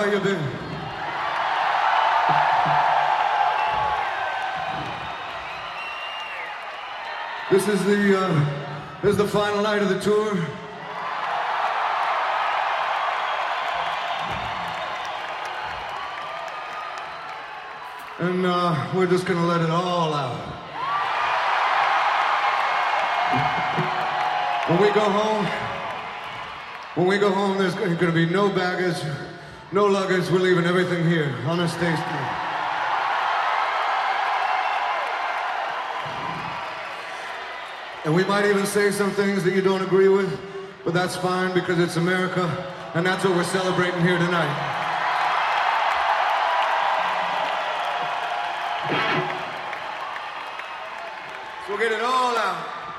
you been? This is the final night of the tour. And we're just gonna let it all out. When we go home, there's gonna be no baggage, no luggage. We're leaving everything here on the stage. And we might even say some things that you don't agree with, but that's fine because it's America, and that's what we're celebrating here tonight. So we'll get it all out.